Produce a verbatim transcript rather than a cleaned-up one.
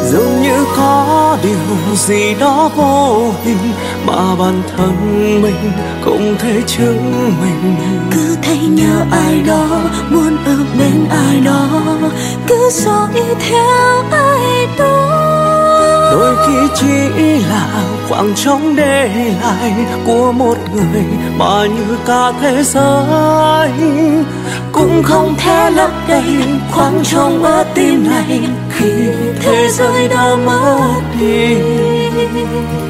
Dường như có điều gì đó vô hình mà bản thân mình không thể chứng minh. Cứ thấy nhớ ai đó, muốn ở bên ai đó, cứ dõi theo ai đó. Đôi khi chỉ là khoảng trống để lại của một người mà như cả thế giới cũng không thể lấp đầy khoảng trống ở tim này khi thế giới đã mất đi.